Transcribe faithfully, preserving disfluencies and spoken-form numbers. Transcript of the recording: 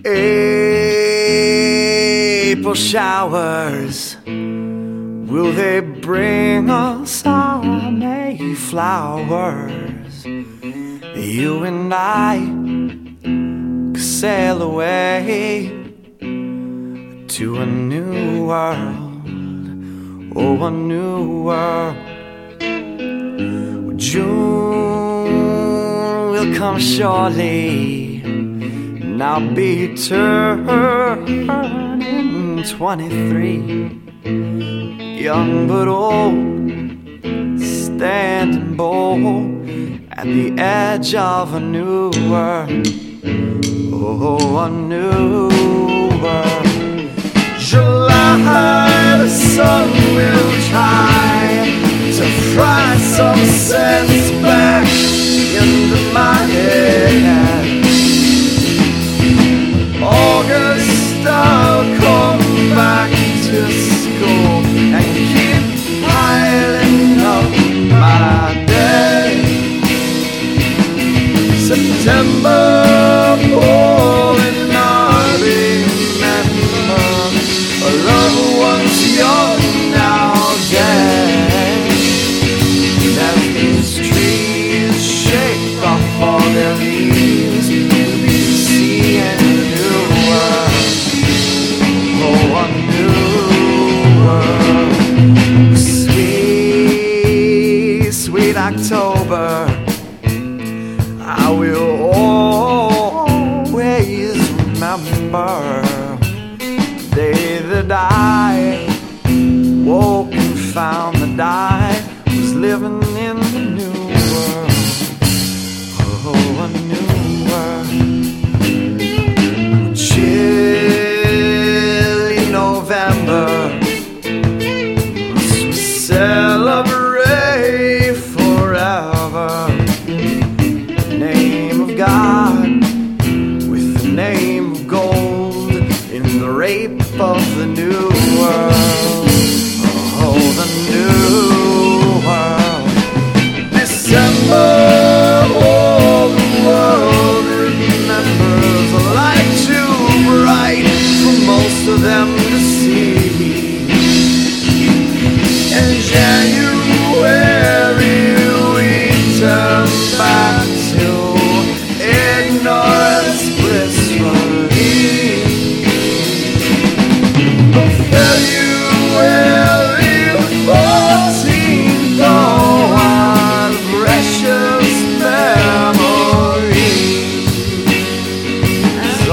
April showers, will they bring us our Mayflowers? You and I could sail away to a new world, oh, a new world. June will come surely, and I'll be turning twenty-three, young but old, standing bold at the edge of a new world, oh, a new world. July, the sun will try to fry some sense back into my head. August, I'll come back to school and keep piling up my debt. September, oh, and I remember a loved one's young, now dead. As these trees shake off all their leaves, we'll be seeing a new world, oh, a new world. Sweet, sweet October, I will always remember the day that I woke and found that I was living in the new world, oh, a new world. Chilly November, we celebrate forever the name of God with the name of gold in the rape of the new world.